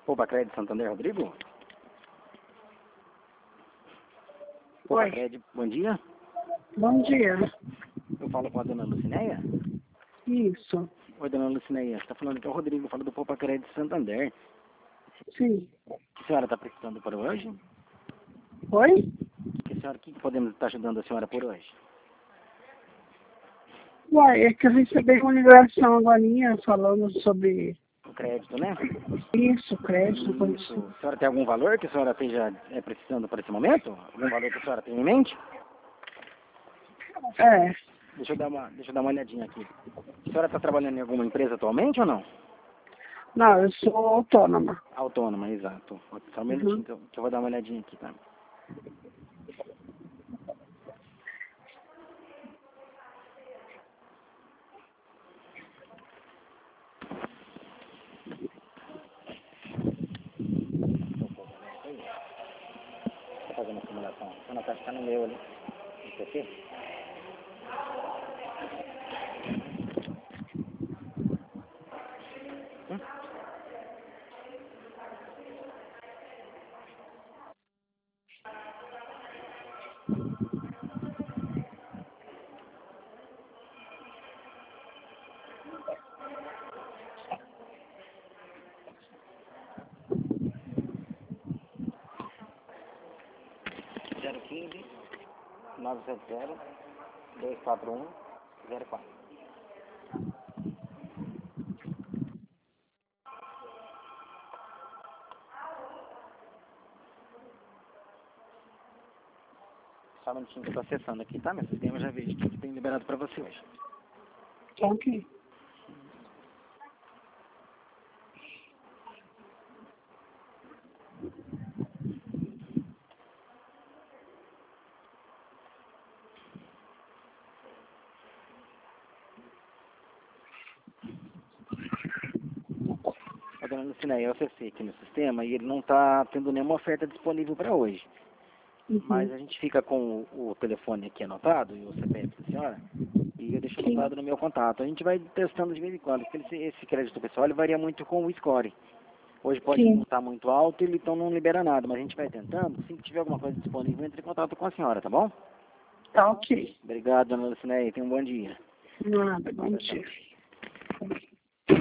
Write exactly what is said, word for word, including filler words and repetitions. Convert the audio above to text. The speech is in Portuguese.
Poupa Crédito Santander, Rodrigo? Oi. Poupa Crédito, bom dia. Bom dia. Eu falo com a dona Lucinéia. Isso. Oi, dona Lucinéia, você está falando que é o Rodrigo, falo do Poupa Crédito Santander. Sim. O que a senhora está precisando por hoje? Oi? Que a senhora, o que podemos estar ajudando a senhora por hoje? Uai, é que eu recebi uma ligação agora falando sobre O crédito, né? isso, crédito. Isso. A senhora tem algum valor que a senhora esteja é, precisando para esse momento? Algum valor que a senhora tem em mente? É. Deixa eu dar uma, deixa eu dar uma olhadinha aqui. A senhora está trabalhando em alguma empresa atualmente ou não? Não, eu sou autônoma. Autônoma, exato. Só um Uhum. minutinho que eu, que eu vou dar uma olhadinha aqui, tá? Tá fazendo a simulação. A senhora tá ficando no meu ali. No P C? Hum? zero quinze, nove sete zero, dois quatro um, zero quatro. Só um minutinho que eu tô acessando aqui, tá? Meu sistema já vejo que tem liberado para você hoje. Tá ok. Ô, dona Lucinéia, eu acessei aqui no sistema e ele não está tendo nenhuma oferta disponível para hoje. Uhum. Mas a gente fica com o, o telefone aqui anotado e o C P F da senhora e eu deixo Sim. anotado no meu contato. A gente vai testando de vez em quando, porque esse, esse crédito pessoal ele varia muito com o score. Hoje pode Sim. não estar muito alto, ele então não libera nada, mas a gente vai tentando. Assim que tiver alguma coisa disponível, entre em contato com a senhora, tá bom? Tá ok. Obrigado, dona Lucinéia. Tenha um bom dia. Nada, bom Tchau, tchau. dia.